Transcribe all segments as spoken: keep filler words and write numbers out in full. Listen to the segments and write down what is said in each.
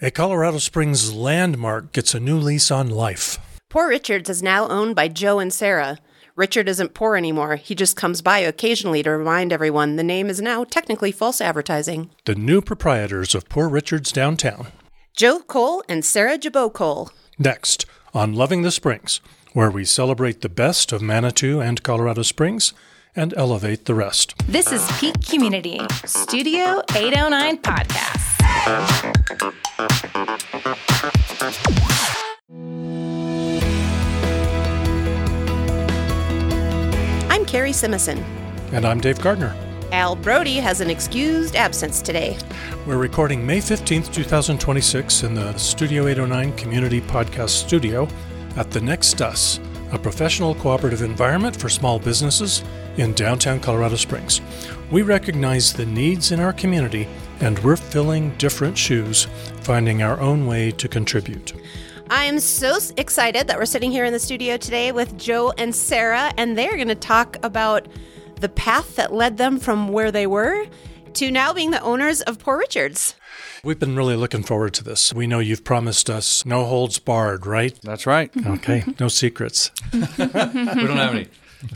A Colorado Springs landmark gets a new lease on life. Poor Richards is now owned by Joe and Sarah. Richard isn't poor anymore. He just comes by occasionally to remind everyone the name is now technically false advertising. The new proprietors of Poor Richards downtown. Joe Cole and Sarah Jabot Cole. Next, on Loving the Springs, where we celebrate the best of Manitou and Colorado Springs and elevate the rest. This is Peak Community, Studio eight oh nine Podcast. I'm Carrie Simison. And I'm Dave Gardner. Al Brody has an excused absence today. We're recording May fifteenth, twenty twenty-six in the Studio eight oh nine Community Podcast Studio at The Next Us, a professional cooperative environment for small businesses in downtown Colorado Springs. We recognize the needs in our community, and we're filling different shoes, finding our own way to contribute. I am so excited that we're sitting here in the studio today with Joe and Sarah, and they're going to talk about the path that led them from where they were to now being the owners of Poor Richards. We've been really looking forward to this. We know you've promised us no holds barred, right? That's right. Okay, no secrets. We don't have any.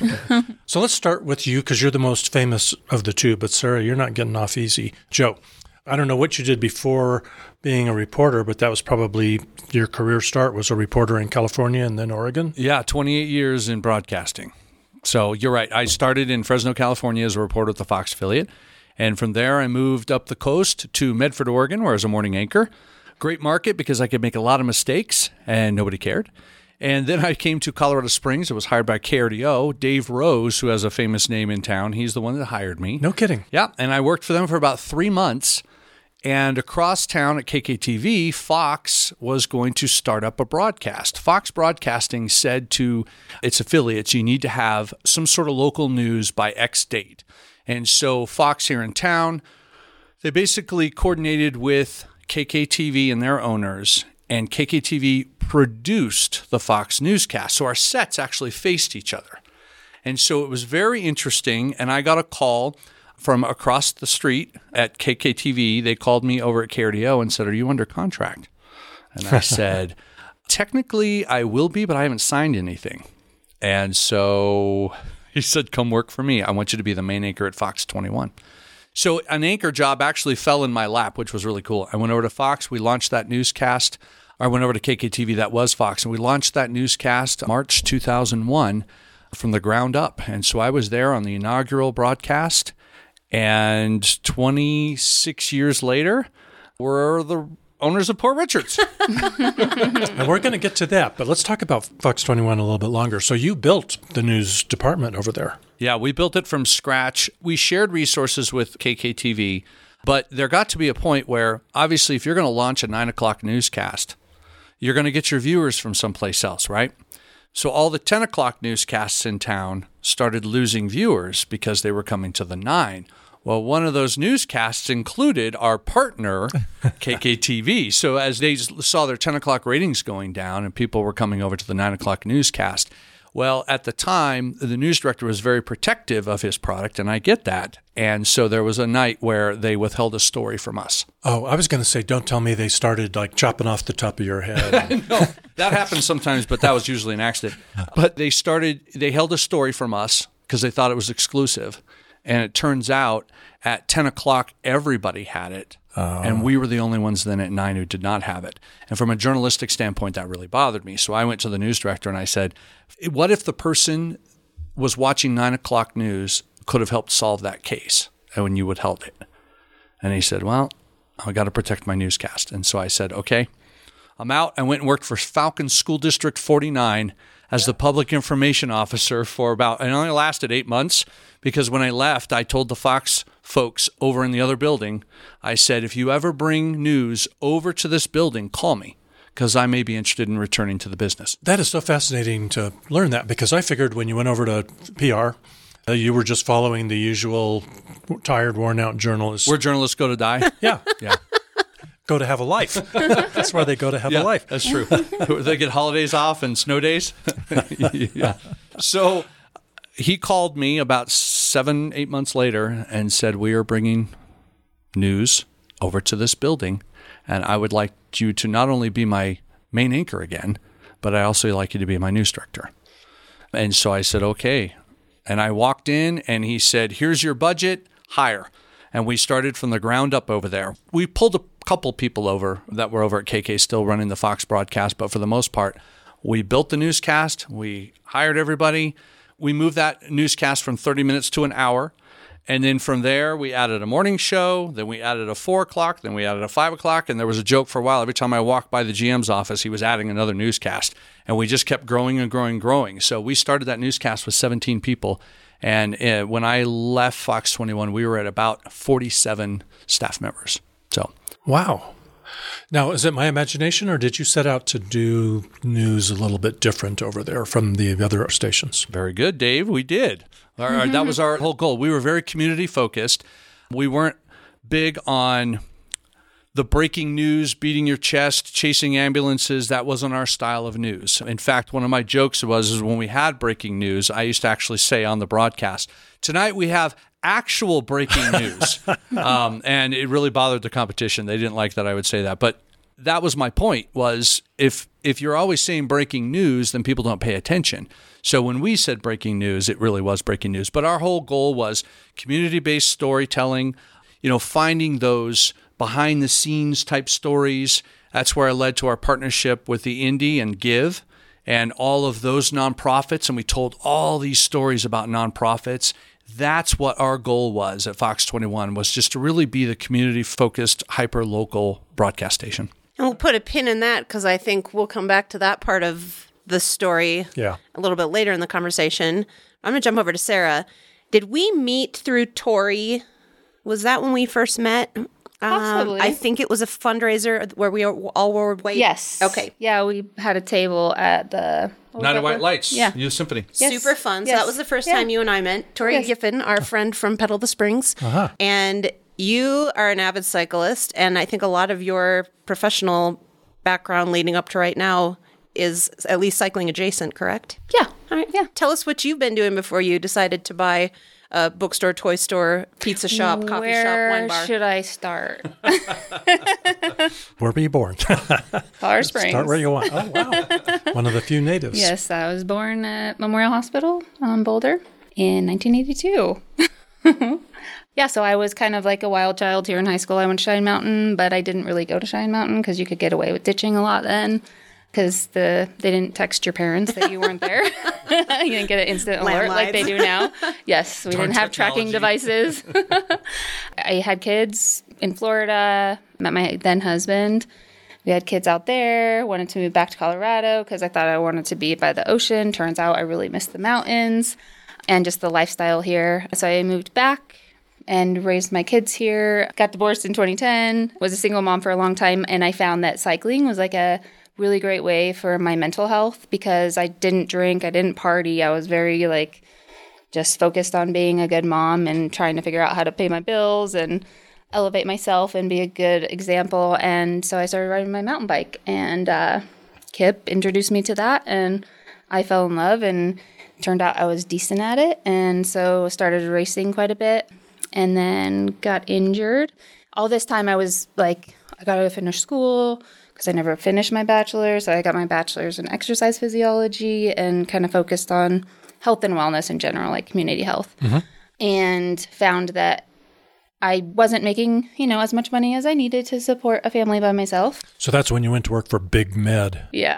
So let's start with you because you're the most famous of the two, but Sarah, you're not getting off easy. Joe, I don't know what you did before being a reporter, but that was probably your career start was a reporter in California and then Oregon. Yeah, twenty-eight years in broadcasting. So you're right. I started in Fresno, California as a reporter at the Fox affiliate. And from there, I moved up the coast to Medford, Oregon, where I was a morning anchor. Great market because I could make a lot of mistakes and nobody cared. And then I came to Colorado Springs. I was hired by K R D O. Dave Rose, who has a famous name in town, he's the one that hired me. No kidding. Yeah, and I worked for them for about three months. And across town at K K T V, Fox was going to start up a broadcast. Fox Broadcasting said to its affiliates, you need to have some sort of local news by X date. And so Fox here in town, they basically coordinated with K K T V and their owners, and K K T V produced the Fox newscast. So our sets actually faced each other. And so it was very interesting, and I got a call from across the street at K K T V. They called me over at K R D O and said, are you under contract? And I said, technically I will be, but I haven't signed anything. And so he said, come work for me. I want you to be the main anchor at Fox twenty-one. So an anchor job actually fell in my lap, which was really cool. I went over to Fox. We launched that newscast. I went over to K K T V. That was Fox. And we launched that newscast March two thousand one from the ground up. And so I was there on the inaugural broadcast. And twenty-six years later, we're the owners of Poor Richards. And we're going to get to that, but let's talk about Fox twenty-one a little bit longer. So you built the news department over there. Yeah, we built it from scratch. We shared resources with K K T V, but there got to be a point where, obviously, if you're going to launch a nine o'clock newscast, you're going to get your viewers from someplace else, right? So all the ten o'clock newscasts in town started losing viewers because they were coming to the nine. Well, one of those newscasts included our partner, K K T V. So as they saw their ten o'clock ratings going down and people were coming over to the nine o'clock newscast, well, at the time, the news director was very protective of his product, and I get that. And so there was a night where they withheld a story from us. Oh, I was going to say, don't tell me they started like chopping off the top of your head. No, that happens sometimes, but that was usually an accident. But they started, they held a story from us because they thought it was exclusive. And it turns out at ten o'clock, everybody had it. Oh. And we were the only ones then at nine who did not have it. And from a journalistic standpoint, that really bothered me. So I went to the news director and I said, what if the person was watching nine o'clock news could have helped solve that case and when you withheld it? And he said, well, I got to protect my newscast. And so I said, okay, I'm out. I went and worked for Falcon School District forty-nine as the public information officer for about, and it only lasted eight months because when I left, I told the Fox folks over in the other building, I said, if you ever bring news over to this building, call me because I may be interested in returning to the business. That is so fascinating to learn that because I figured when you went over to P R, uh, you were just following the usual tired, worn-out journalists. Where journalists go to die? Yeah. Yeah. Go to have a life. That's where they go to have yeah, a life. That's true. They get holidays off and snow days. Yeah. So he called me about seven, eight months later and said, we are bringing news over to this building, and I would like want you to not only be my main anchor again, but I also like you to be my news director. And so I said, okay. And I walked in and he said, here's your budget, hire. And we started from the ground up over there. We pulled a couple people over that were over at K K still running the Fox broadcast, but for the most part, we built the newscast, we hired everybody, we moved that newscast from thirty minutes to an hour, and then from there, we added a morning show, then we added a four o'clock, then we added a five o'clock, and there was a joke for a while. Every time I walked by the G M's office, he was adding another newscast, and we just kept growing and growing and growing. So we started that newscast with seventeen people, and uh, when I left Fox twenty-one, we were at about forty-seven staff members. So, wow. Now, is it my imagination, or did you set out to do news a little bit different over there from the other stations? Very good, Dave. We did. Our, mm-hmm. That was our whole goal. We were very community focused. We weren't big on the breaking news, beating your chest, chasing ambulances. That wasn't our style of news. In fact, one of my jokes was is when we had breaking news, I used to actually say on the broadcast, tonight we have actual breaking news. um, and it really bothered the competition. They didn't like that I would say that. But that was my point, was if if you're always saying breaking news, then people don't pay attention. So when we said breaking news, it really was breaking news. But our whole goal was community-based storytelling, you know, finding those behind-the-scenes type stories. That's where I led to our partnership with the Indy and Give and all of those nonprofits. And we told all these stories about nonprofits. That's what our goal was at Fox twenty-one, was just to really be the community-focused, hyper-local broadcast station. And we'll put a pin in that because I think we'll come back to that part of the story yeah. a little bit later in the conversation. I'm going to jump over to Sarah. Did we meet through Tori? Was that when we first met? Possibly. Um, I think it was a fundraiser where we all wore white. Yes. Okay. Yeah, we had a table at the... Night of White Lights. Yeah. Youth Symphony. Yes. Super fun. Yes. So that was the first yeah. time you and I met. Tori yes. Giffen, our friend from Petal the Springs. Uh-huh. And you are an avid cyclist. And I think a lot of your professional background leading up to right now is at least cycling adjacent, correct? Yeah. All right. Yeah. Tell us what you've been doing before you decided to buy a bookstore, toy store, pizza shop, coffee Where shop, wine bar. Where should I start? Where were you born? Colorado Springs. Start where you want. Oh, wow. One of the few natives. Yes, I was born at Memorial Hospital on Boulder in nineteen eighty-two. Yeah, so I was kind of like a wild child here in high school. I went to Cheyenne Mountain, but I didn't really go to Cheyenne Mountain because you could get away with ditching a lot then. Because the they didn't text your parents that you weren't there. You didn't get an instant alert like they do now. Yes, we Darn didn't have tracking devices. I had kids in Florida, met my then husband. We had kids out there, wanted to move back to Colorado because I thought I wanted to be by the ocean. Turns out I really missed the mountains and just the lifestyle here. So I moved back and raised my kids here. Got divorced in twenty ten, was a single mom for a long time, and I found that cycling was like a really great way for my mental health because I didn't drink, I didn't party. I was very like just focused on being a good mom and trying to figure out how to pay my bills and elevate myself and be a good example. And so I started riding my mountain bike, and uh, Kip introduced me to that, and I fell in love, and turned out I was decent at it. And so started racing quite a bit, and then got injured. All this time I was like, I got to finish school, because I never finished my bachelor's. So I got my bachelor's in exercise physiology and kind of focused on health and wellness in general, like community health. Mm-hmm. And found that I wasn't making, you know, as much money as I needed to support a family by myself. So that's when you went to work for Big Med. Yeah.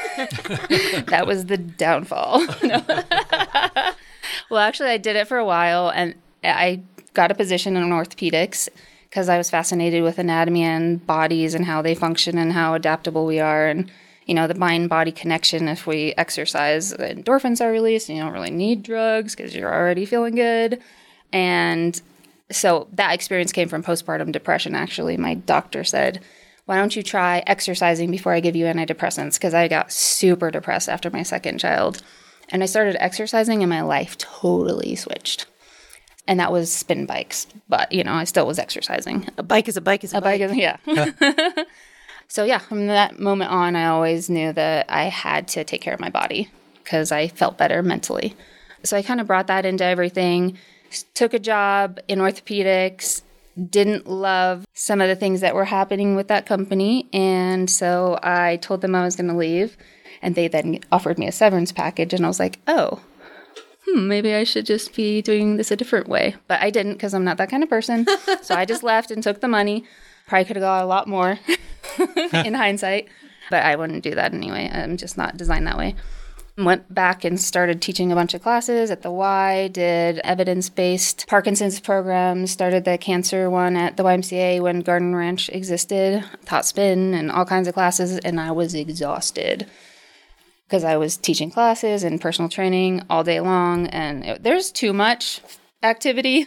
That was the downfall. No. Well, actually, I did it for a while, and I got a position in orthopedics because I was fascinated with anatomy and bodies and how they function and how adaptable we are, and, you know, the mind-body connection. If we exercise, the endorphins are released, and you don't really need drugs because you're already feeling good. And so that experience came from postpartum depression, actually. My doctor said, why don't you try exercising before I give you antidepressants? Because I got super depressed after my second child. And I started exercising, and my life totally switched. And that was spin bikes. But, you know, I still was exercising. A bike is a bike is a, a bike. bike is, yeah. So, yeah, from that moment on, I always knew that I had to take care of my body because I felt better mentally. So I kind of brought that into everything. Took a job in orthopedics, didn't love some of the things that were happening with that company. And so I told them I was going to leave. And they then offered me a severance package. And I was like, oh, hmm, maybe I should just be doing this a different way. But I didn't because I'm not that kind of person. So I just left and took the money. Probably could have got a lot more in hindsight. But I wouldn't do that anyway. I'm just not designed that way. Went back and started teaching a bunch of classes at the Y, did evidence-based Parkinson's programs, started the cancer one at the Y M C A when Garden Ranch existed, taught spin and all kinds of classes, and I was exhausted because I was teaching classes and personal training all day long, and it, there's too much activity.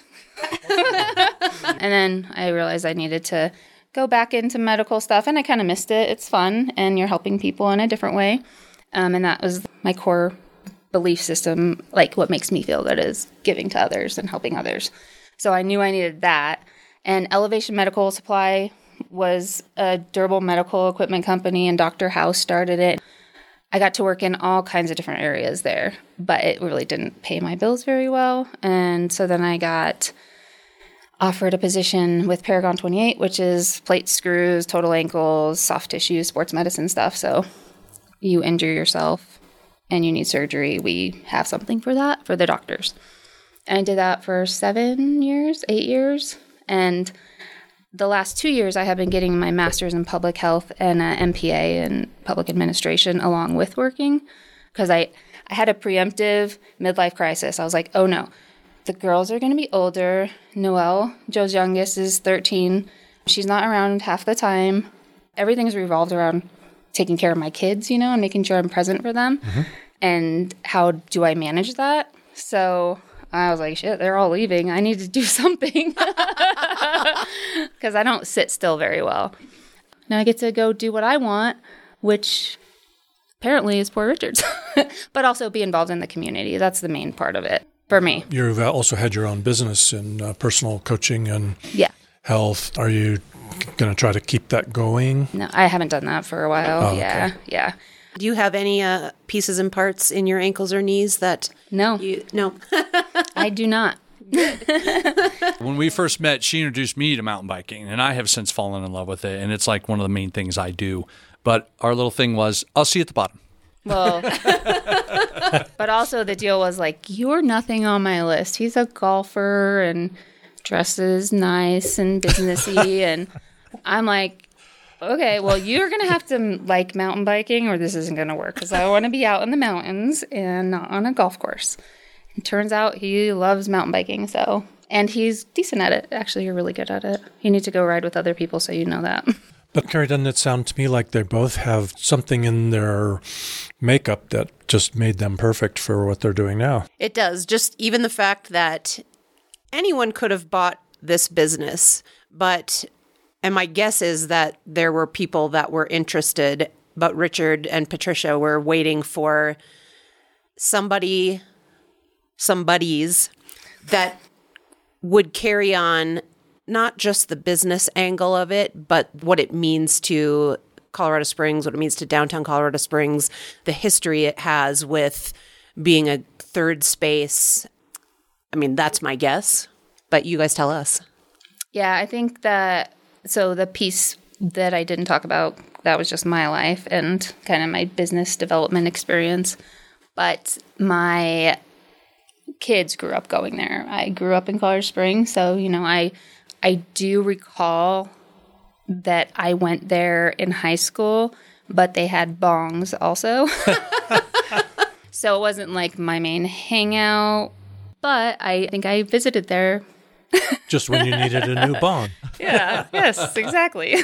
And then I realized I needed to go back into medical stuff, and I kind of missed it. It's fun, and you're helping people in a different way. Um, and that was my core belief system, like what makes me feel good is giving to others and helping others. So I knew I needed that. And Elevation Medical Supply was a durable medical equipment company, and Doctor House started it. I got to work in all kinds of different areas there, but it really didn't pay my bills very well. And so then I got offered a position with Paragon twenty-eight, which is plates, screws, total ankles, soft tissue, sports medicine stuff. So you injure yourself and you need surgery, we have something for that for the doctors. And I did that for seven years, eight years. And the last two years, I have been getting my master's in public health and an M P A in public administration along with working because I, I had a preemptive midlife crisis. I was like, oh no, the girls are going to be older. Noelle, Joe's youngest, is thirteen. She's not around half the time. Everything's revolved around taking care of my kids, you know, and making sure I'm present for them. Mm-hmm. And how do I manage that? So I was like, shit, they're all leaving. I need to do something because I don't sit still very well. Now I get to go do what I want, which apparently is Poor Richards, but also be involved in the community. That's the main part of it for me. You've also had your own business in uh, personal coaching and yeah. health. Are you going to try to keep that going? No, I haven't done that for a while. Oh, yeah, okay. yeah. Do you have any uh, pieces and parts in your ankles or knees that No. you no? I do not. When we first met, she introduced me to mountain biking, and I have since fallen in love with it, and it's like one of the main things I do. But our little thing was, I'll see you at the bottom. Well, but also the deal was like, you're nothing on my list. He's a golfer and dresses nice and businessy, and I'm like, okay, well, you're going to have to like mountain biking or this isn't going to work because I want to be out in the mountains and not on a golf course. It turns out he loves mountain biking, so, and he's decent at it. Actually, you're really good at it. You need to go ride with other people so you know that. But Carrie, doesn't it sound to me like they both have something in their makeup that just made them perfect for what they're doing now? It does. Just even the fact that anyone could have bought this business, but, and my guess is that there were people that were interested, but Richard and Patricia were waiting for somebody, somebodies that would carry on not just the business angle of it, but what it means to Colorado Springs, what it means to downtown Colorado Springs, the history it has with being a third space. I mean, that's my guess, but you guys tell us. Yeah, I think that, so the piece that I didn't talk about, that was just my life and kind of my business development experience. But my kids grew up going there. I grew up in Colorado Springs, so, you know, I I do recall that I went there in high school, but they had bongs also. So it wasn't like my main hangout, but I think I visited there. Just when you needed a new bong. Yeah, yes, exactly.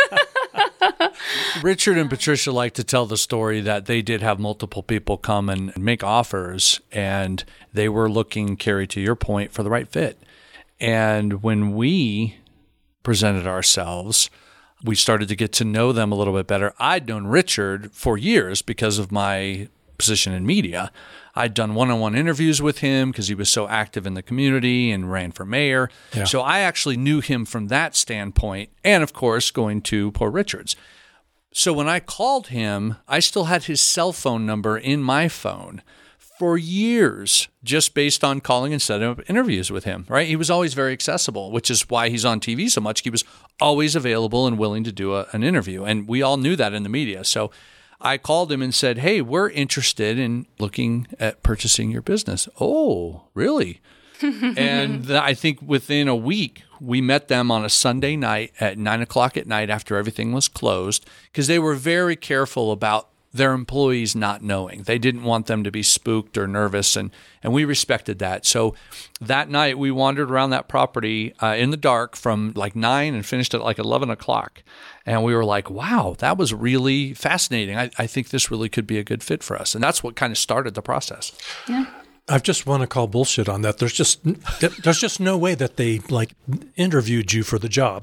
Richard and Patricia like to tell the story that they did have multiple people come and make offers, and they were looking, Carrie, to your point, for the right fit. And when we presented ourselves, we started to get to know them a little bit better. I'd known Richard for years because of my position in media. I'd done one-on-one interviews with him because he was so active in the community and ran for mayor. Yeah. So I actually knew him from that standpoint, and of course, going to Poor Richards. So when I called him, I still had his cell phone number in my phone for years just based on calling and setting up interviews with him, right? He was always very accessible, which is why he's on T V so much. He was always available and willing to do a, an interview. And we all knew that in the media. So I called him and said, hey, we're interested in looking at purchasing your business. Oh, really? And th- I think within a week, we met them on a Sunday night at nine o'clock at night after everything was closed, because they were very careful about their employees not knowing. They didn't want them to be spooked or nervous, and, and we respected that. So that night, we wandered around that property uh, in the dark from like nine and finished at like eleven o'clock. And we were like, wow, that was really fascinating. I, I think this really could be a good fit for us. And that's what kind of started the process. Yeah. I just want to call bullshit on that. There's just there's just no way that they like interviewed you for the job.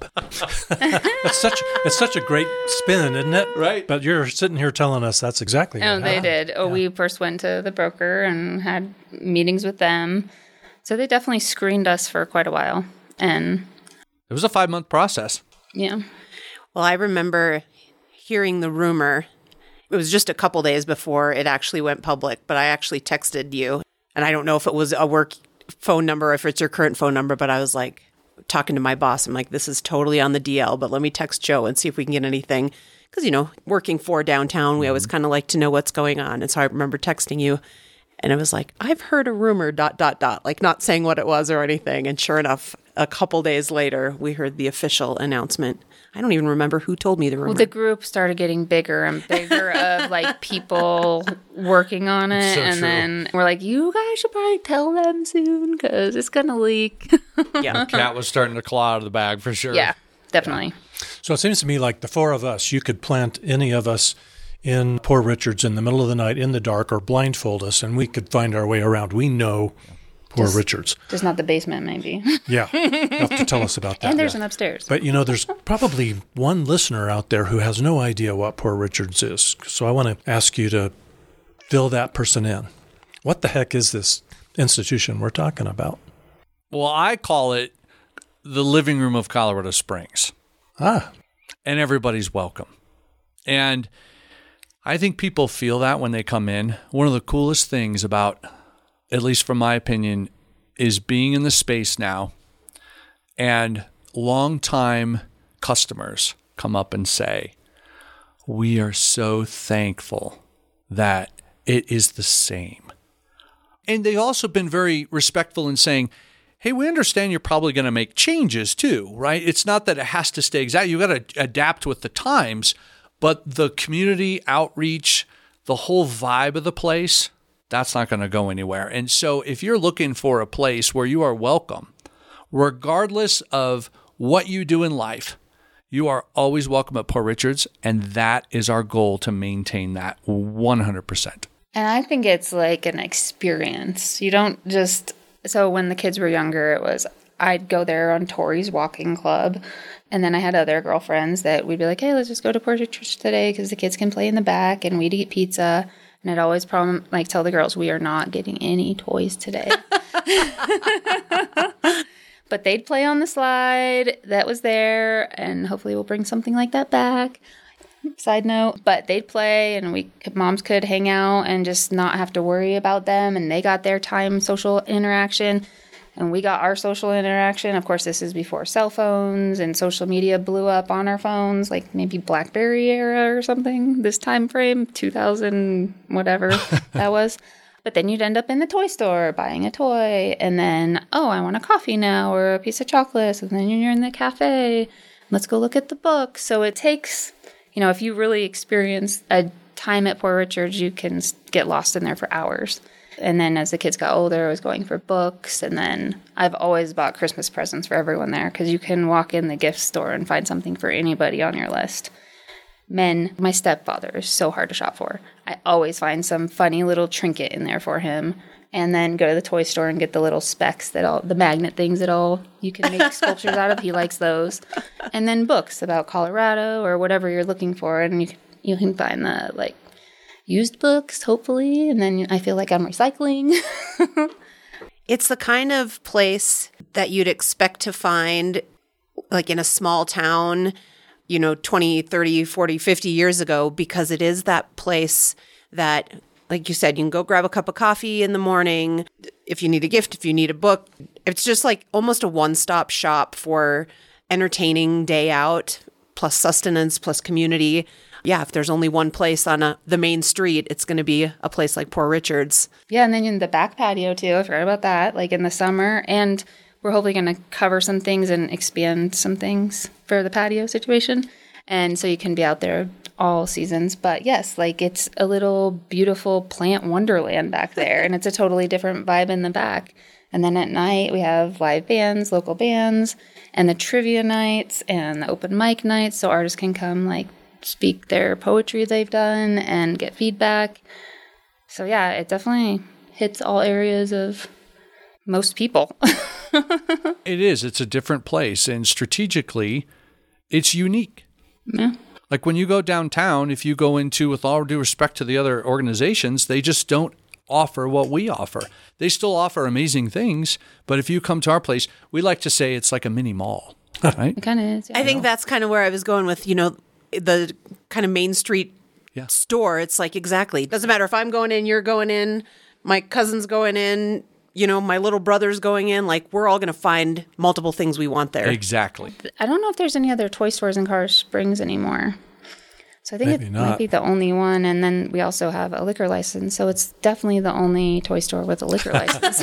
It's such it's such a great spin, isn't it? Right. But you're sitting here telling us that's exactly what Oh, they happened. did. Oh, we first went to the broker and had meetings with them. So they definitely screened us for quite a while. And It was a five-month process. yeah. Well, I remember hearing the rumor. It was just a couple days before it actually went public, but I actually texted you. And I don't know if it was a work phone number, or if it's your current phone number, but I was like talking to my boss. I'm like, this is totally on the D L, but let me text Joe and see if we can get anything. Because, you know, working for downtown, we always kind of like to know what's going on. And so I remember texting you, and it was like, I've heard a rumor, dot, dot, dot, like not saying what it was or anything. And sure enough, a couple days later, we heard the official announcement. I don't even remember who told me the rumor. Well, the group started getting bigger and bigger of like people working on it. So and true. then we're like, you guys should probably tell them soon because it's going to leak. Yeah. Cat was starting to claw out of the bag for sure. Yeah, definitely. So it seems to me like the four of us, you could plant any of us in Poor Richard's in the middle of the night in the dark, or blindfold us, and we could find our way around. We know Poor Just- Richard's. Just not the basement, maybe. Yeah. You have to tell us about that. And there's an upstairs. But, you know, there's probably one listener out there who has no idea what Poor Richard's is. So I want to ask you to fill that person in. What the heck is this institution we're talking about? Well, I call it the living room of Colorado Springs. Ah, And everybody's welcome. And I think people feel that when they come in. One of the coolest things about, at least from my opinion, is being in the space now, and longtime customers come up and say, we are so thankful that it is the same. And they've also been very respectful in saying, hey, we understand you're probably going to make changes too, right? It's not that it has to stay exact. You got to adapt with the times, but the community outreach, the whole vibe of the place, that's not going to go anywhere. And so if you're looking for a place where you are welcome, regardless of what you do in life, you are always welcome at Poor Richard's, and that is our goal, to maintain that one hundred percent. And I think it's like an experience. You don't just, so when the kids were younger, it was, I'd go there on Tori's walking club. And then I had other girlfriends that we'd be like, hey, let's just go to Poor Richard's today because the kids can play in the back and we'd eat pizza. And I'd always prom- like tell the girls, we are not getting any toys today. But they'd play on the slide that was there, and hopefully we'll bring something like that back. Side note, but they'd play, and we moms could hang out and just not have to worry about them, and they got their time social interaction, and we got our social interaction. Of course, this is before cell phones and social media blew up on our phones, like maybe BlackBerry era or something. This time frame, two thousand whatever that was. But then you'd end up in the toy store buying a toy, and then, oh, I want a coffee now or a piece of chocolate. And then you're in the cafe. Let's go look at the book. So it takes, you know, if you really experience a time at Poor Richard's, you can get lost in there for hours. And then as the kids got older, I was going for books. And then I've always bought Christmas presents for everyone there because you can walk in the gift store and find something for anybody on your list. Men, my stepfather is so hard to shop for. I always find some funny little trinket in there for him, and then go to the toy store and get the little specs that all the magnet things that all you can make sculptures out of. He likes those, and then books about Colorado or whatever you're looking for, and you can, you can find the like used books hopefully, and then I feel like I'm recycling. It's the kind of place that you'd expect to find like in a small town, you know, twenty, thirty, forty, fifty years ago, because it is that place that Like you said, you can go grab a cup of coffee in the morning. If you need a gift, if you need a book, it's just like almost a one-stop shop for entertaining day out, plus sustenance, plus community. Yeah, if there's only one place on a, the main street, it's going to be a place like Poor Richard's. Yeah, and then in the back patio too. I forgot about that. Like in the summer, and we're hopefully going to cover some things and expand some things for the patio situation, and so you can be out there all seasons. But yes, like it's a little beautiful plant wonderland back there, and it's a totally different vibe in the back. And then at night we have live bands, local bands, and the trivia nights and the open mic nights, so artists can come like speak their poetry they've done and get feedback. So yeah, it definitely hits all areas of most people. It is. It's a different place, and strategically, it's unique. Yeah. Like when you go downtown, if you go into, with all due respect to the other organizations, they just don't offer what we offer. They still offer amazing things, but if you come to our place, we like to say it's like a mini mall, right? It kind of is. Yeah. I think that's kind of where I was going with, you know, the kind of Main Street Yeah. store. It's like, exactly. Doesn't matter if I'm going in, you're going in, my cousin's going in, you know, my little brother's going in. Like, we're all going to find multiple things we want there. Exactly. I don't know if there's any other toy stores in Colorado Springs anymore. So I think Maybe it not. might be the only one. And then we also have a liquor license. So it's definitely the only toy store with a liquor license.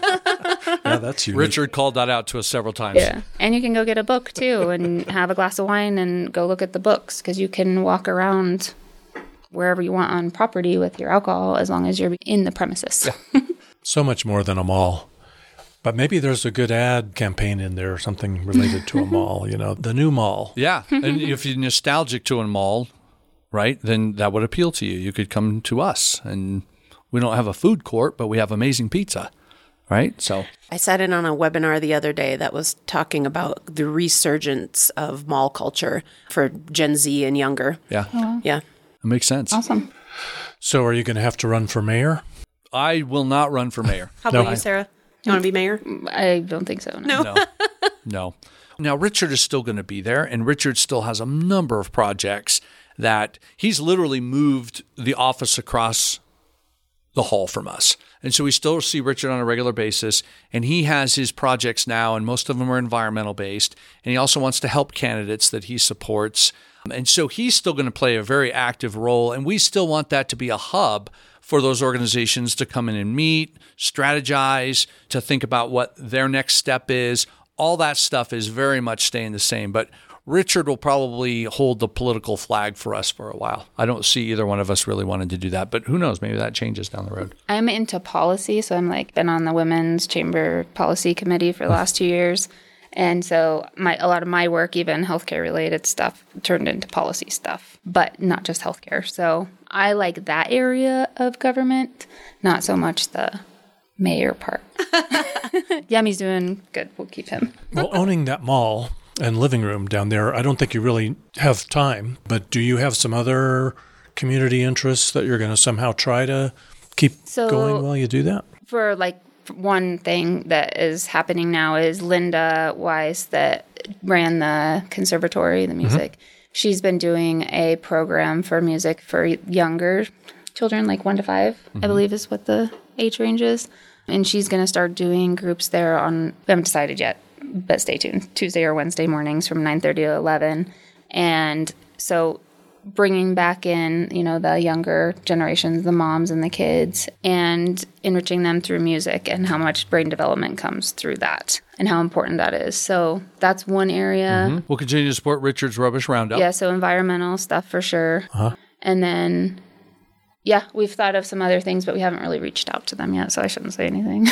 Yeah, that's unique. Richard called that out to us several times. Yeah. And you can go get a book too and have a glass of wine and go look at the books, because you can walk around wherever you want on property with your alcohol as long as you're in the premises. Yeah. So much more than a mall. But maybe there's a good ad campaign in there or something related to a mall, you know, the new mall. Yeah. And if you're nostalgic to a mall, right, then that would appeal to you. You could come to us, and we don't have a food court, but we have amazing pizza, right? So I sat in on a webinar the other day that was talking about the resurgence of mall culture for Gen Z and younger. yeah, Yeah. it makes sense. Awesome. So are you going to have to run for mayor? I will not run for mayor. How about No. you, Sarah? You want to be mayor? I don't think so. No. No. No. No. Now, Richard is still going to be there, and Richard still has a number of projects that he's literally moved the office across the hall from us. And so we still see Richard on a regular basis, and he has his projects now, and most of them are environmental based. And he also wants to help candidates that he supports. And so he's still going to play a very active role, and we still want that to be a hub for those organizations to come in and meet, strategize, to think about what their next step is. All that stuff is very much staying the same. But Richard will probably hold the political flag for us for a while. I don't see either one of us really wanting to do that, but who knows? Maybe that changes down the road. I'm into policy, so I'm like been on the Women's Chamber Policy Committee for the last two years. And so my a lot of my work, even healthcare related stuff, turned into policy stuff, but not just healthcare. So I like that area of government, not so much the mayor part. Yami's doing good. We'll keep him. Well, owning that mall and living room down there, I don't think you really have time. But do you have some other community interests that you're going to somehow try to keep So- going while you do that? For like one thing that is happening now is Linda Weiss, that ran the conservatory, the music. Mm-hmm. She's been doing a program for music for younger children, like one to five, mm-hmm. I believe is what the age range is. And she's going to start doing groups there on, we haven't decided yet, but stay tuned, Tuesday or Wednesday mornings from nine thirty to eleven. And so bringing back in, you know, the younger generations, the moms and the kids, and enriching them through music and how much brain development comes through that and how important that is. So that's one area. Mm-hmm. We'll continue to support Richard's Rubbish Roundup. Yeah, so environmental stuff for sure. Uh-huh. And then, yeah, we've thought of some other things, but we haven't really reached out to them yet, so I shouldn't say anything.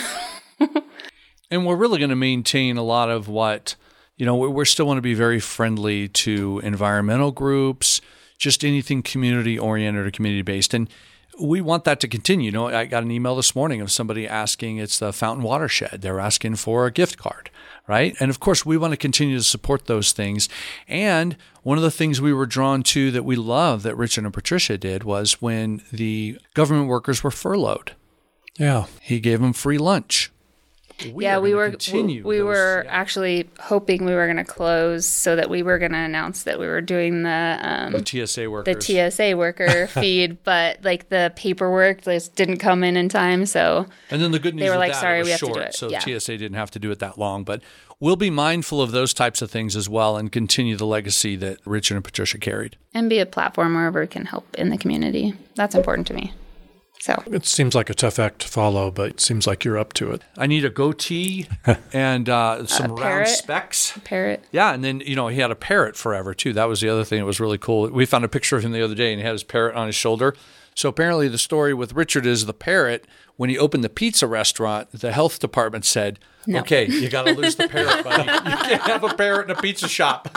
And we're really going to maintain a lot of what, you know, we still want to be very friendly to environmental groups, just anything community-oriented or community-based. And we want that to continue. You know, I got an email this morning of somebody asking, it's the Fountain Watershed. They're asking for a gift card, right? And of course, we want to continue to support those things. And one of the things we were drawn to that we love that Richard and Patricia did was when the government workers were furloughed. Yeah. He gave them free lunch. We yeah, are we gonna were continue we, we those- were yeah. actually hoping we were going to close so that we were going to announce that we were doing the um, the T S A workers. the T S A worker feed, but like the paperwork just didn't come in in time. So And then the good news They were with like, that, "Sorry, it was we have to do short, it." so Yeah. T S A didn't have to do it that long. But we'll be mindful of those types of things as well and continue the legacy that Richard and Patricia carried. and be a platform wherever we can help in the community. That's important to me. So It seems like a tough act to follow, but it seems like you're up to it. I need a goatee and uh, some round parrot. specs. parrot. Yeah, and then, you know, he had a parrot forever, too. That was the other thing that was really cool. We found a picture of him the other day, and he had his parrot on his shoulder. So apparently the story with Richard is the parrot, when he opened the pizza restaurant, the health department said, okay, you got to lose the parrot, buddy. You can't have a parrot in a pizza shop.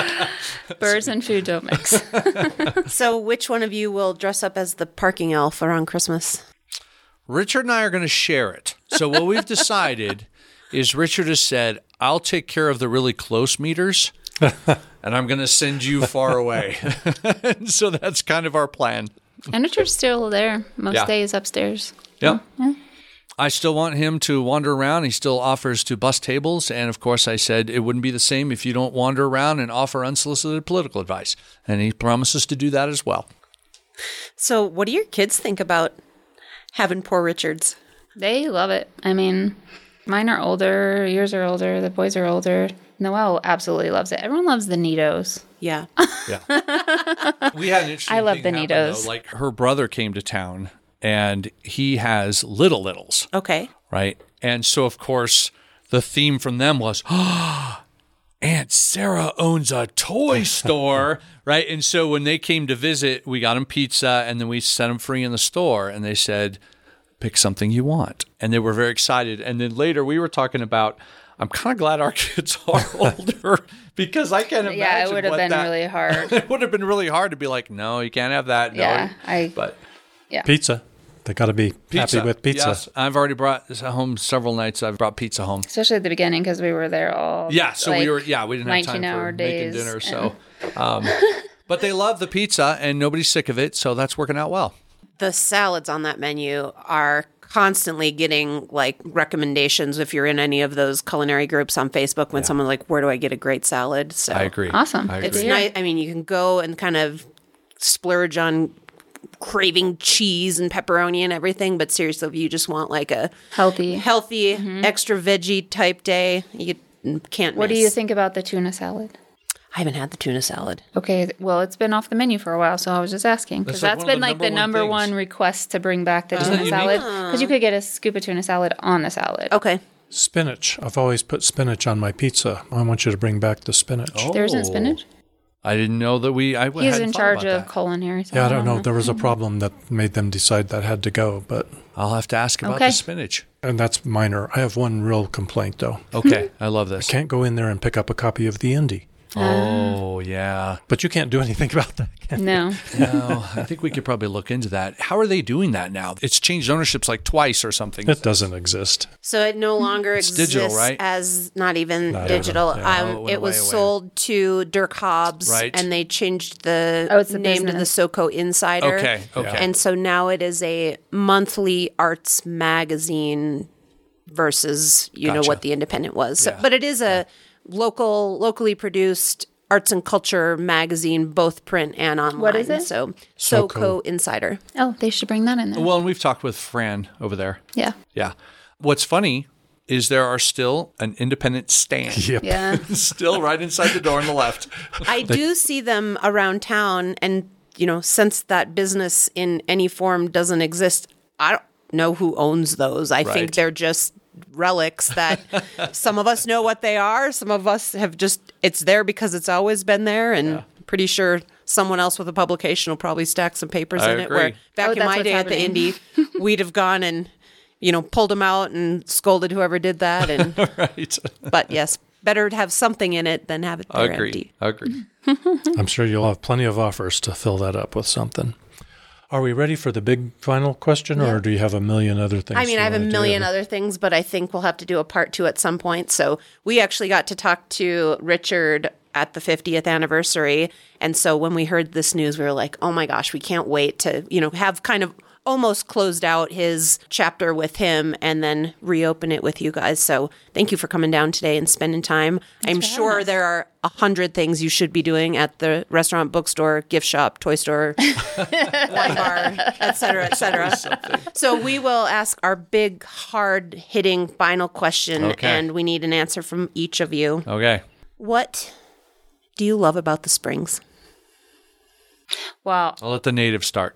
Birds and food don't mix. So, which one of you will dress up as the parking elf around Christmas? Richard and I are going to share it. So what we've decided is Richard has said, I'll take care of the really close meters, and I'm going to send you far away. So that's kind of our plan. And Richard's still there most Yeah. days upstairs. Yep. I still want him to wander around. He still offers to bus tables. And of course, I said it wouldn't be the same if you don't wander around and offer unsolicited political advice. And he promises to do that as well. So, what do your kids think about having Poor Richards? They love it. I mean, mine are older, yours are older, the boys are older. Noelle absolutely loves it. Everyone loves the Nitos. Yeah. Yeah. We had an interesting I love thing the happen, Nitos. though. Like her brother came to town and he has little littles. Okay. Right. And so, of course, the theme from them was, oh, Aunt Sarah owns a toy store. Right. And so when they came to visit, we got them pizza and then we sent them free in the store. And they said, pick something you want. And they were very excited. And then later we were talking about, I'm kind of glad our kids are older because I can't imagine. Yeah, it would have what been that- really hard. It would have been really hard to be like, no, you can't have that. No. Yeah, I- But Pizza. They got to be pizza. happy with pizza. Yes, I've already brought this home several nights. I've brought pizza home. Especially at the beginning because we were there all. Yeah, so like, we were. Yeah, we didn't have time nineteen-hour for making days. dinner. So, um, but they love the pizza, and nobody's sick of it. So that's working out well. The salads on that menu are constantly getting like recommendations if you're in any of those culinary groups on Facebook when someone's like, where do I get a great salad? So I agree. Awesome. I agree. It's Yeah. nice. I mean, you can go and kind of splurge on craving cheese and pepperoni and everything, but seriously, if you just want like a Healthy. healthy, extra veggie type day, you can't What do miss. you think about the tuna salad? I haven't had the tuna salad. Okay, well, it's been off the menu for a while, so I was just asking because That's like that's one of been the like the number number one one things. request to bring back the that tuna unique? salad because you could get a scoop of tuna salad on the salad. Okay. Spinach. I've always put spinach on my pizza. I want you to bring back the spinach. Oh. There isn't spinach. I didn't know that we. I He's hadn't in thought charge about of that. culinary. So Yeah, I don't know. There was a problem that made them decide that had to go, but I'll have to ask about Okay. the spinach. and that's minor. I have one real complaint though. Okay, I love this. Can't go in there and pick up a copy of the Indie. Oh yeah. But you can't do anything about that. can you? No. No, I think we could probably look into that. How are they doing that now? It's changed ownerships like twice or something. It doesn't exist. So it no longer It's exists digital, right? as not even Not digital. even, yeah. Um, Oh, it went it was away, away. sold to Dirk Hobbs, Right. and they changed the, Oh, it's the name to the business. SoCo Insider. Okay, okay. And so now it is a monthly arts magazine versus you know Gotcha. what the Independent was. So, Yeah. but it is a local, locally produced arts and culture magazine, both print and online. What is it? So SoCo. SoCo Insider. Oh, they should bring that in there. Well, and we've talked with Fran over there. Yeah. Yeah. What's funny is there are still an independent stand. Yep. Yeah. Still right inside the door on the left. I do see them around town, and you know, since that business in any form doesn't exist, I don't know who owns those. I Right. think they're just relics that some of us know what they are. Some of us have just, it's there because it's always been there, and pretty sure someone else with a publication will probably stack some papers I in it. agree. Where back Oh, in that's my what's day at the happening. Indie, we'd have gone and you know pulled them out and scolded whoever did that. And Right. but yes, better to have something in it than have it there Agreed. empty. Agreed. I'm sure you'll have plenty of offers to fill that up with something. Are we ready for the big final question, or do you have a million other things? I mean, you I have a wanna do? million other things, but I think we'll have to do a part two at some point. So we actually got to talk to Richard at the fiftieth anniversary. And so when we heard this news, we were like, oh my gosh, we can't wait to, you know, have kind of almost closed out his chapter with him and then reopen it with you guys. So thank you for coming down today and spending time. Thanks I'm for sure having us. there are a hundred things you should be doing at the restaurant, bookstore, gift shop, toy store, wine bar, et cetera, et cetera. So we will ask our big, hard-hitting final question, Okay. and we need an answer from each of you. Okay. What do you love about the Springs? Well, I'll let the native start.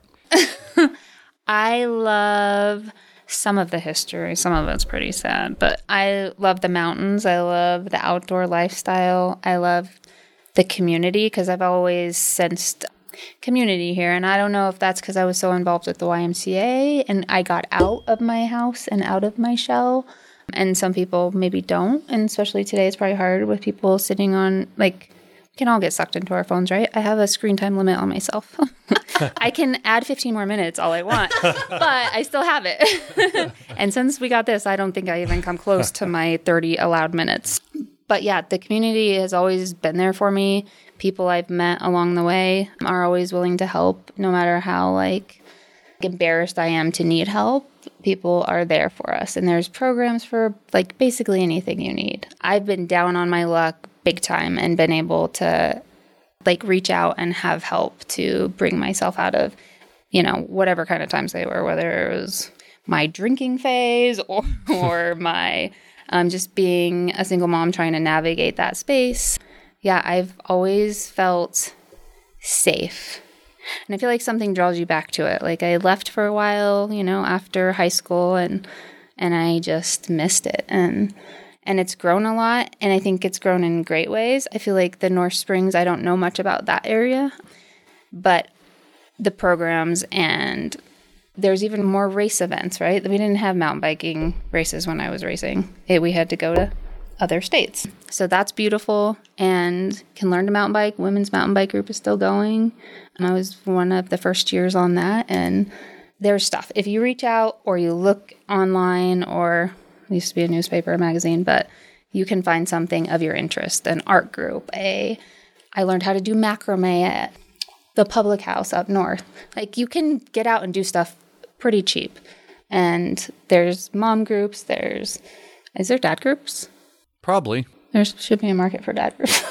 I love some of the history. Some of it's pretty sad, but I love the mountains. I love the outdoor lifestyle. I love the community because I've always sensed community here. And I don't know if that's because I was so involved with the Y M C A and I got out of my house and out of my shell. And some people maybe don't. And especially today, it's probably hard with people sitting on, like, we can all get sucked into our phones, right? I have a screen time limit on myself. I can add fifteen more minutes all I want, but I still have it. And since we got this, I don't think I even come close to my thirty allowed minutes. But yeah, the community has always been there for me. People I've met along the way are always willing to help, no matter how, like, embarrassed I am to need help. People are there for us. And there's programs for, like, basically anything you need. I've been down on my luck big time and been able to, like, reach out and have help to bring myself out of, you know, whatever kind of times they were, whether it was my drinking phase or, or my um, just being a single mom trying to navigate that space. Yeah, I've always felt safe. And I feel like something draws you back to it. Like, I left for a while, you know, after high school, and and I just missed it. And and it's grown a lot, and I think it's grown in great ways. I feel like the North Springs, I don't know much about that area, but the programs, and there's even more race events, right? We didn't have mountain biking races when I was racing. It, we had to go to other states. So that's beautiful, and can learn to mountain bike. Women's mountain bike group is still going. And I was one of the first years on that, and there's stuff. If you reach out or you look online, or it used to be a newspaper, a magazine, but you can find something of your interest, an art group, a I learned how to do macrame at the public house up north. Like, you can get out and do stuff pretty cheap. And there's mom groups, there's, is there dad groups? Probably. There should be a market for dad groups.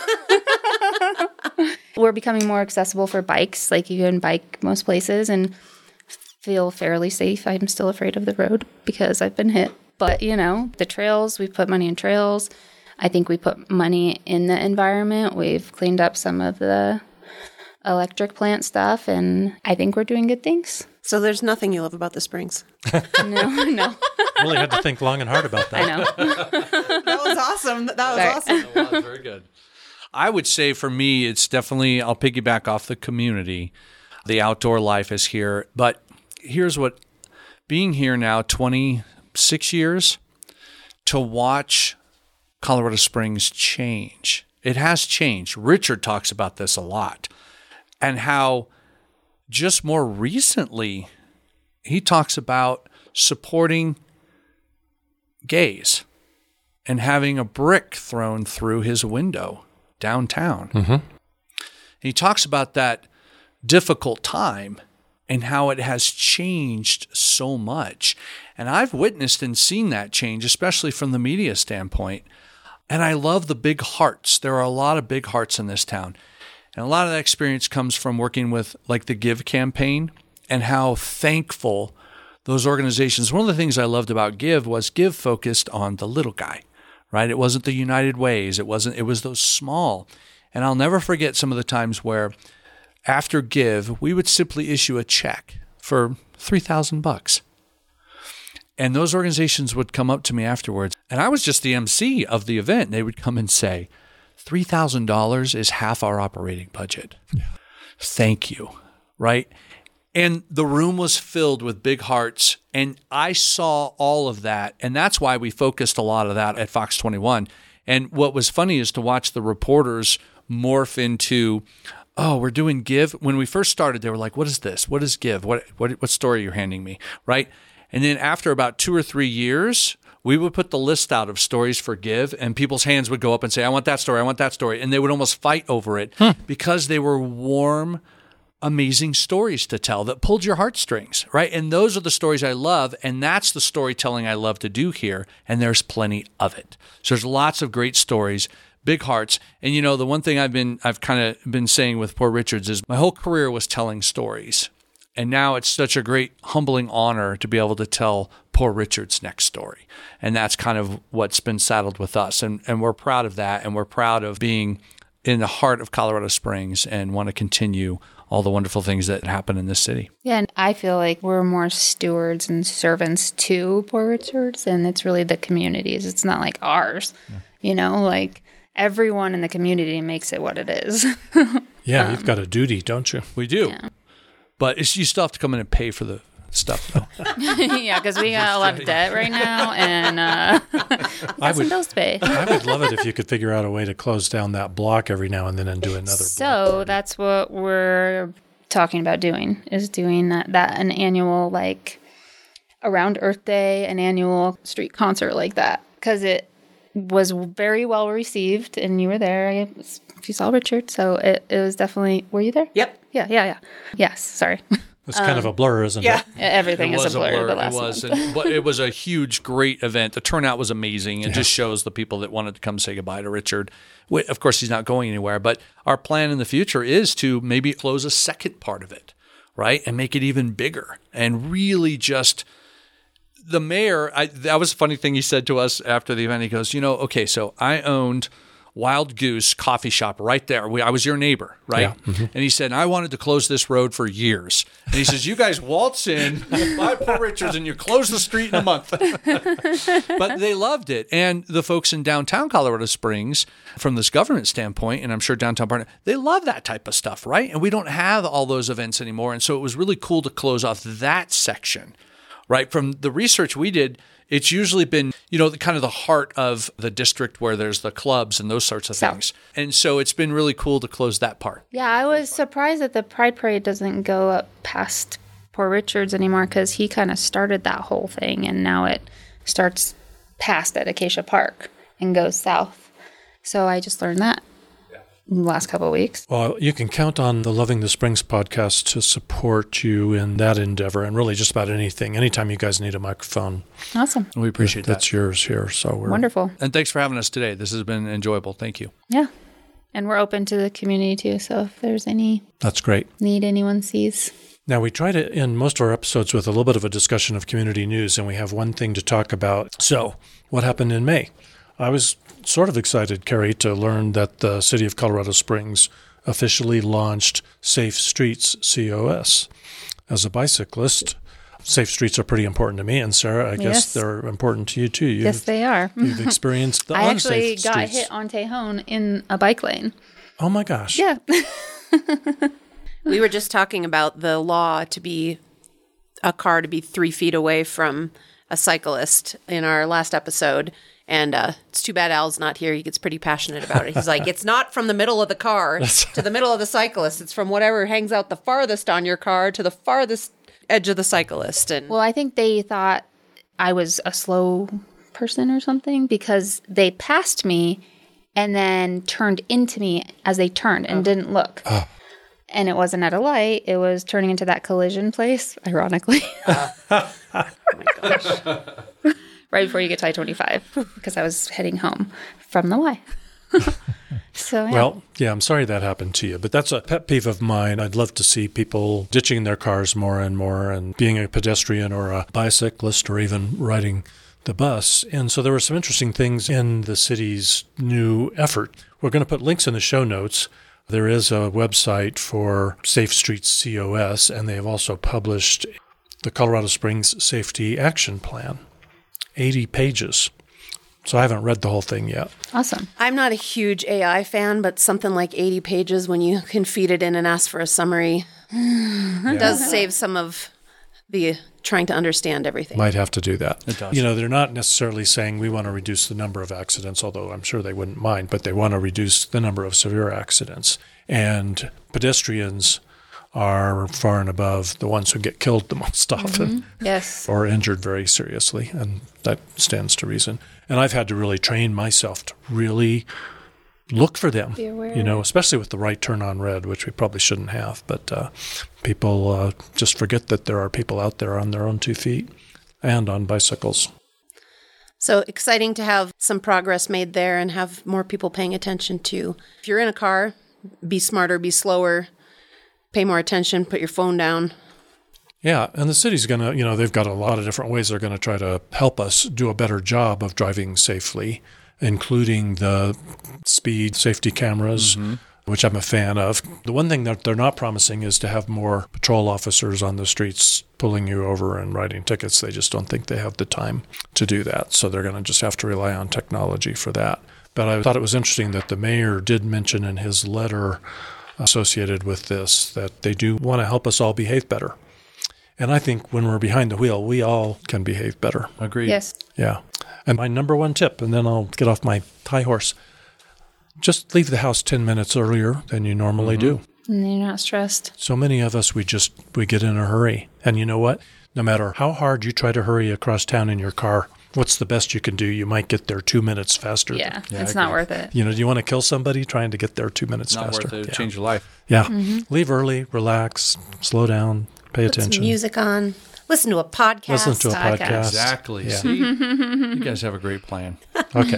We're becoming more accessible for bikes. Like, you can bike most places and feel fairly safe. I'm still afraid of the road because I've been hit. But, you know, the trails, we've put money in trails. I think we put money in the environment. We've cleaned up some of the electric plant stuff, and I think we're doing good things. So there's nothing you love about the Springs. No, no. Really had to think long and hard about that. I know. That was awesome. That was Sorry. awesome. That was very good. I would say for me, it's definitely, I'll piggyback off the community. The outdoor life is here. But here's what, being here now twenty-six years, to watch Colorado Springs change. It has changed. Richard talks about this a lot. And how just more recently, he talks about supporting gays and having a brick thrown through his window downtown. Mm-hmm. He talks about that difficult time and how it has changed so much. And I've witnessed and seen that change, especially from the media standpoint. And I love the big hearts. There are a lot of big hearts in this town. And a lot of that experience comes from working with, like, the Give campaign, and how thankful those organizations. One of the things I loved about Give was Give focused on the little guy, right? It wasn't the United Ways. It wasn't, it was those small. And I'll never forget some of the times where after Give, we would simply issue a check for three thousand bucks. And those organizations would come up to me afterwards. And I was just the M C of the event. They would come and say, three thousand dollars is half our operating budget. Yeah. Thank you, right? And the room was filled with big hearts, and I saw all of that, and that's why we focused a lot of that at Fox twenty-one. And what was funny is to watch the reporters morph into, oh, we're doing Give. When we first started, they were like, what is this? What is Give? What what what story are you handing me, right? And then after about two or three years, we would put the list out of stories for Give, and people's hands would go up and say, I want that story, I want that story. And they would almost fight over it huh. because they were warm amazing stories to tell that pulled your heartstrings, right? And those are the stories I love, and that's the storytelling I love to do here, and there's plenty of it. So there's lots of great stories, big hearts. And you know, the one thing I've been I've kind of been saying with Poor Richards is my whole career was telling stories. And now it's such a great humbling honor to be able to tell Poor Richard's next story. And that's kind of what's been saddled with us. And and we're proud of that, and we're proud of being in the heart of Colorado Springs and want to continue all the wonderful things that happen in this city. Yeah, and I feel like we're more stewards and servants to Poor Richards, and it's really the communities. It's not like ours, yeah. You know, like everyone in the community makes it what it is. Yeah, um, you've got a duty, don't you? We do. Yeah. But it's, you still have to come in and pay for the stuff, though. Yeah, because we got a lot of debt right now, and uh, we got I some would, bills to pay. I would love it if you could figure out a way to close down that block every now and then and do another So block party. that's what we're talking about doing, is doing that, that an annual, like, around Earth Day, an annual street concert like that, because it was very well received, and you were there. I, you saw Richard, so it, it was definitely, were you there? Yep. Yeah, yeah, yeah. Yes, sorry. It's kind of a blur, isn't yeah. it? Everything It is was a blur, the It last was, month. and, but it was a huge, great event. The turnout was amazing. It Yeah. just shows the people that wanted to come say goodbye to Richard. We, of course, he's not going anywhere, but our plan in the future is to maybe close a second part of it, right, and make it even bigger and really just the mayor. I, that was a funny thing he said to us after the event. He goes, you know, okay, so I owned Wild Goose coffee shop right there. We, I was your neighbor, right? Yeah. Mm-hmm. And he said, I wanted to close this road for years. And he says, you guys waltz in, buy Poor Richards, and you close the street in a month. But they loved it. And the folks in downtown Colorado Springs, from this government standpoint, and I'm sure downtown partner, they love that type of stuff, right? And we don't have all those events anymore. And so it was really cool to close off that section, right? From the research we did, it's usually been, you know, the, kind of the heart of the district where there's the clubs and those sorts of So- things. And so it's been really cool to close that part. Yeah, I was surprised that the Pride Parade doesn't go up past Poor Richards anymore, because he kind of started that whole thing, and now it starts past at Acacia Park and goes south. So I just learned that in the last couple of weeks. Well, you can count on the Loving the Springs podcast to support you in that endeavor, and really just about anything. Anytime you guys need a microphone, Awesome. We appreciate that. that's yours here. So we're Wonderful. And thanks for having us today. This has been enjoyable. Thank you. Yeah. And we're open to the community too. So if there's any That's great. need anyone sees. Now, we try to end most of our episodes with a little bit of a discussion of community news, and we have one thing to talk about. So, what happened in May? I was sort of excited, Carrie, to learn that the city of Colorado Springs officially launched Safe Streets C O S. As a bicyclist, safe streets are pretty important to me, and Sarah, I guess Yes. they're important to you too. You've, Yes, they are. You've experienced the I unsafe actually got streets. hit on Tejon in a bike lane. Oh my gosh. Yeah. We were just talking about the law to be a car to be three feet away from a cyclist in our last episode. And uh, it's too bad Al's not here. He gets pretty passionate about it. He's like, it's not from the middle of the car to the middle of the cyclist. It's from whatever hangs out the farthest on your car to the farthest edge of the cyclist. And Well, I think they thought I was a slow person or something, because they passed me and then turned into me as they turned and didn't look. Oh. And it wasn't at a light. It was turning into that collision place, ironically. oh my gosh. Right before you get to I twenty-five, because I was heading home from the Y. So, yeah. Well, yeah, I'm sorry that happened to you, but that's a pet peeve of mine. I'd love to see people ditching their cars more and more and being a pedestrian or a bicyclist or even riding the bus. And so there were some interesting things in the city's new effort. We're going to put links in the show notes. There is a website for Safe Streets C O S, and they have also published the Colorado Springs Safety Action Plan, eighty pages. So I haven't read the whole thing yet. Awesome. I'm not a huge A I fan, but something like eighty pages when you can feed it in and ask for a summary does save some of the trying to understand everything. Might have to do that. It does. You know, they're not necessarily saying we want to reduce the number of accidents, although I'm sure they wouldn't mind, but they want to reduce the number of severe accidents. And pedestrians are far and above the ones who get killed the most often Yes. or injured very seriously, and that stands to reason. And I've had to really train myself to really look for them, Be aware. you know, especially with the right turn on red, which we probably shouldn't have. But uh, people uh, just forget that there are people out there on their own two feet and on bicycles. So exciting to have some progress made there and have more people paying attention to. If you're in a car, be smarter, be slower, pay more attention, put your phone down. Yeah, and the city's going to, you know, they've got a lot of different ways they're going to try to help us do a better job of driving safely, including the speed safety cameras, mm-hmm. which I'm a fan of. The one thing that they're not promising is to have more patrol officers on the streets pulling you over and writing tickets. They just don't think they have the time to do that. So they're going to just have to rely on technology for that. But I thought it was interesting that the mayor did mention in his letter associated with this that they do want to help us all behave better. And I think when we're behind the wheel, we all can behave better. Agreed. Yes. Yeah. And my number one tip, and then I'll get off my high horse, just leave the house ten minutes earlier than you normally mm-hmm. do. And you're not stressed. So many of us, we just, we get in a hurry. And you know what? No matter how hard you try to hurry across town in your car, what's the best you can do? You might get there two minutes faster. Yeah, than, yeah it's not worth it. You know, do you want to kill somebody trying to get there two minutes not faster? Not worth it. Yeah. Change your life. Yeah. Mm-hmm. Leave early, relax, slow down, pay Put attention. some music on. Listen to a podcast. Listen to a podcast. Podcast. Exactly. Yeah. See, you guys have a great plan. Okay.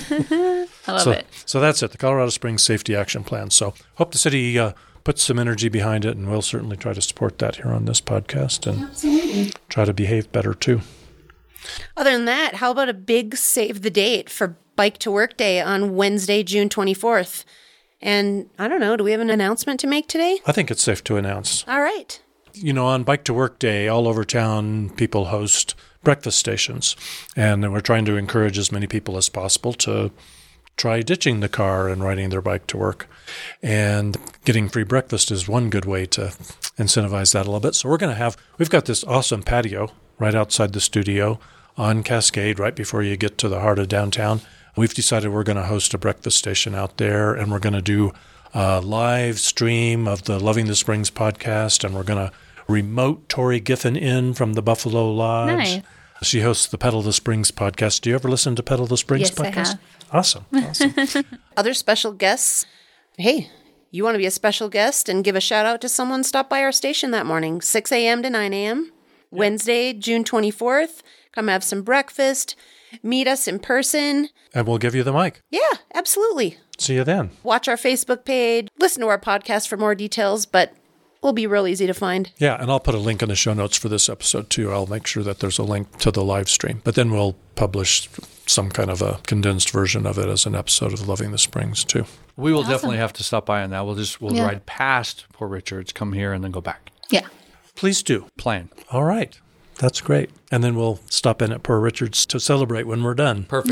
I love so, it. So that's it, the Colorado Springs Safety Action Plan. So hope the city uh, puts some energy behind it, and we'll certainly try to support that here on this podcast and Absolutely. try to behave better too. Other than that, how about a big save the date for Bike to Work Day on Wednesday, June twenty-fourth? And I don't know, do we have an announcement to make today? I think it's safe to announce. All right. You know, on Bike to Work Day, all over town, people host breakfast stations. And we're trying to encourage as many people as possible to try ditching the car and riding their bike to work. And getting free breakfast is one good way to incentivize that a little bit. So we're going to have, we've got this awesome patio right outside the studio on Cascade, right before you get to the heart of downtown. We've decided we're going to host a breakfast station out there, and we're going to do a live stream of the Loving the Springs podcast, and we're going to remote Tori Giffen in from the Buffalo Lodge. Nice. She hosts the Pedal the Springs podcast. Do you ever listen to Pedal the Springs Yes, podcast? I have. Awesome. Awesome. Other special guests. Hey, you want to be a special guest and give a shout out to someone? Stop by our station that morning, six a.m. to nine a.m. Yeah. Wednesday, June twenty-fourth. Come have some breakfast. Meet us in person. And we'll give you the mic. Yeah, absolutely. See you then. Watch our Facebook page. Listen to our podcast for more details, but we'll be real easy to find. Yeah, and I'll put a link in the show notes for this episode, too. I'll make sure that there's a link to the live stream. But then we'll publish some kind of a condensed version of it as an episode of Loving the Springs, too. We will Awesome. definitely have to stop by on that. We'll just we'll Yeah. ride past Port Richards, come here, and then go back. Yeah. Please do. Plan. All right. That's great. And then we'll stop in at Port Richards to celebrate when we're done. Perfect.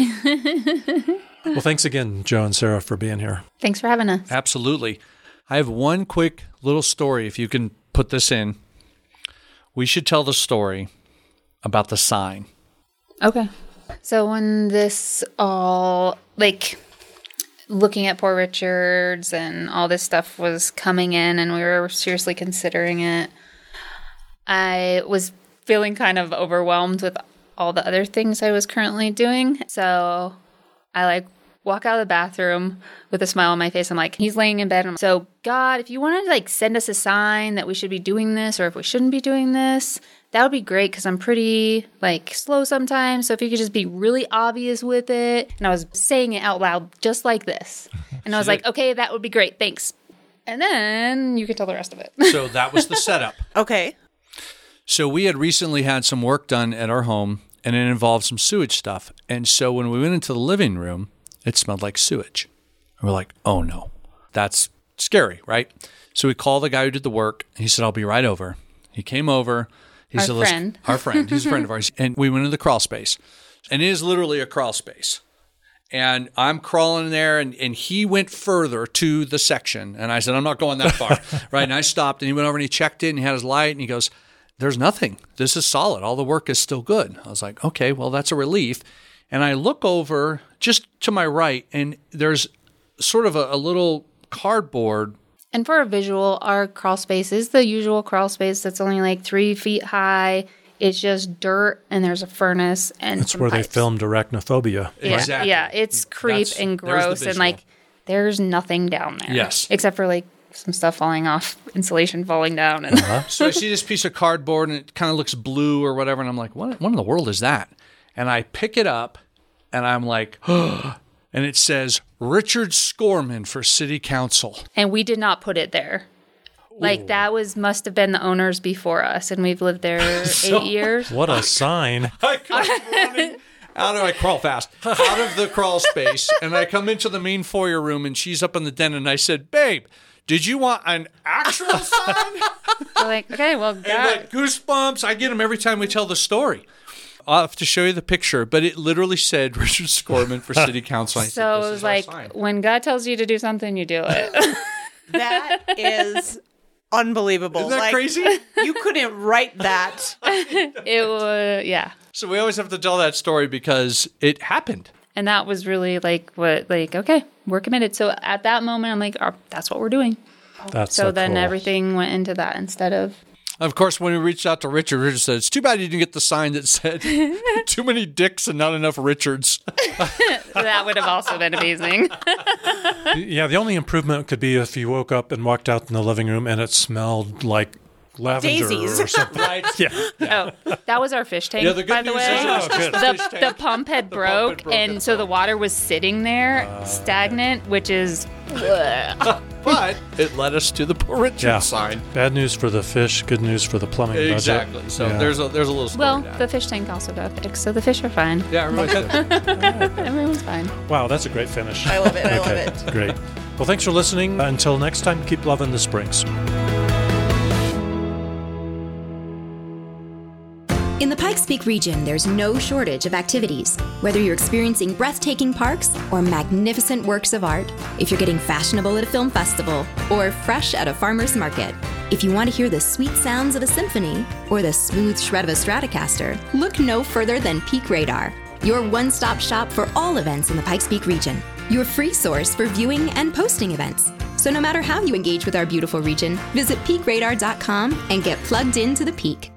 Well, thanks again, Joe and Sarah, for being here. Thanks for having us. Absolutely. I have one quick little story, if you can put this in. We should tell the story about the sign. Okay. So when this all, like, looking at Port Richards and all this stuff was coming in and we were seriously considering it, I was feeling kind of overwhelmed with all the other things I was currently doing. So I, like, walk out of the bathroom with a smile on my face. I'm like, he's laying in bed. And I'm like, so God, if you wanted to like send us a sign that we should be doing this or if we shouldn't be doing this, that would be great because I'm pretty like slow sometimes. So if you could just be really obvious with it. And I was saying it out loud just like this. And I was like, okay, that would be great. Thanks. And then you can tell the rest of it. So that was the setup. Okay. So we had recently had some work done at our home, and it involved some sewage stuff. And so when we went into the living room, it smelled like sewage. And we're like, oh no, that's scary, right? So we called the guy who did the work. He said, I'll be right over. He came over. He Our said, "Let's-" friend. Our friend. He's a friend of ours. And we went into the crawl space. And it is literally a crawl space. And I'm crawling in there, and, and he went further to the section. And I said, I'm not going that far, right? And I stopped, and he went over, and he checked it, and he had his light, and he goes, there's nothing. This is solid. All the work is still good. I was like, okay, well, that's a relief. And I look over just to my right, and there's sort of a, a little cardboard. And for a visual, our crawl space is the usual crawl space that's only like three feet high. It's just dirt, and there's a furnace and That's some where pipes. they filmed Arachnophobia. Yeah, Exactly. yeah, it's creep That's- and there's the gross, and visual. like there's nothing down there. Yes. Except for like some stuff falling off, insulation falling down. And So I see this piece of cardboard and it kind of looks blue or whatever. And I'm like, what, what in the world is that? And I pick it up and I'm like, oh, and it says Richard Scorman for city council. and we did not put it there. Like that was must have been the owners before us, and we've lived there So- eight years. What a sign. I come running out of, I crawl fast, out of the crawl space, and I come into the main foyer room, and she's up in the den, and I said, babe, did you want an actual sign? We're like, okay, well, And God. like goosebumps, I get them every time we tell the story. I'll have to show you the picture, but it literally said Richard Scorman for city council. I said, So "This it is was our like, sign." when God tells you to do something, you do it. That is unbelievable. Isn't that Like, crazy? You couldn't write that. it was, yeah. So we always have to tell that story because it happened. And that was really like what, like, okay, we're committed. So at that moment, I'm like, oh, that's what we're doing. That's So, so, then cool. everything went into that instead of, Of course, when we reached out to Richard, Richard said, it's too bad you didn't get the sign that said too many dicks and not enough Richards. that would have also been amazing. Yeah, the only improvement could be if you woke up and walked out in the living room and it smelled like lavender Daisies. or something. Right? Yeah. Oh, that was our fish tank, Yeah, the good by the news way. is it was Oh, just good. the fish the, tank. the pump had The pump broke, had broken. and so the water was sitting there stagnant, which is But it led us to the poor Richard Yeah. sign. Bad news for the fish, good news for the plumbing budget. Exactly. So Yeah. there's a there's a little story. well, to that. the fish tank also got fixed, so the fish are fine. yeah, everybody's good. Everyone's fine. Wow, that's a great finish. I love it. I love Okay, it. great. Well, thanks for listening. Until next time, keep loving the Springs. In the Pikes Peak region, there's no shortage of activities. Whether you're experiencing breathtaking parks or magnificent works of art, if you're getting fashionable at a film festival or fresh at a farmer's market, if you want to hear the sweet sounds of a symphony or the smooth shred of a Stratocaster, look no further than Peak Radar, your one-stop shop for all events in the Pikes Peak region, your free source for viewing and posting events. So no matter how you engage with our beautiful region, visit peak radar dot com and get plugged into the peak.